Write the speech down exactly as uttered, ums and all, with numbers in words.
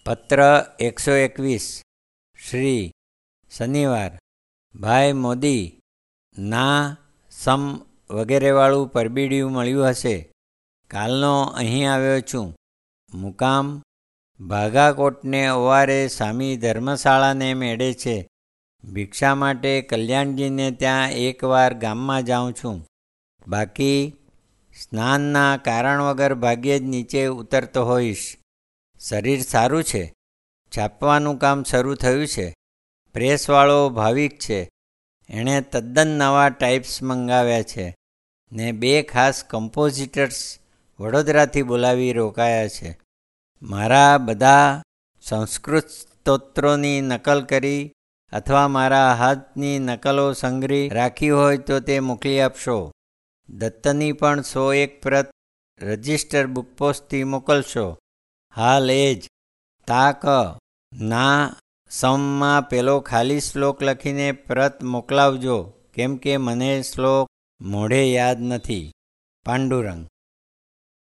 પત્ર એકસો એકવીસ શ્રી શનિવાર. ભાઈ મોદી, ના સમ વગેરેવાળું પરબીડિયું મળ્યું હશે. કાલનો અહીં આવ્યો છું. મુકામ ભાગાકોટને ઓવારે સ્વામી ધર્મશાળાને મેળે છે. ભિક્ષા માટે કલ્યાણજીને ત્યાં એકવાર ગામમાં જાઉં છું. બાકી સ્નાનના કારણ વગર ભાગ્યે જ નીચે ઉતરતો હોઈશ. શરીર સારું છે. છાપવાનું કામ શરૂ થયું છે. પ્રેસવાળો ભાવિક છે. એણે તદ્દન નવા ટાઇપ્સ મંગાવ્યા છે ને બે ખાસ કમ્પોઝિટર્સ વડોદરાથી બોલાવી રોકાયા છે. મારા બધા સંસ્કૃત સ્તોત્રોની નકલ કરી અથવા મારા હાથની નકલો સંગ્રહી રાખી હોય તો તે મોકલી આપશો. દત્તની પણ સો એક પ્રત રજિસ્ટર બુકપોસ્ટથી મોકલશો. હાલ એ જ. તાક ના સમમાં પેલો ખાલી શ્લોક લખીને પ્રત મોકલાવજો, કેમ કે મને શ્લોક મોઢે યાદ નથી. પાંડુરંગ.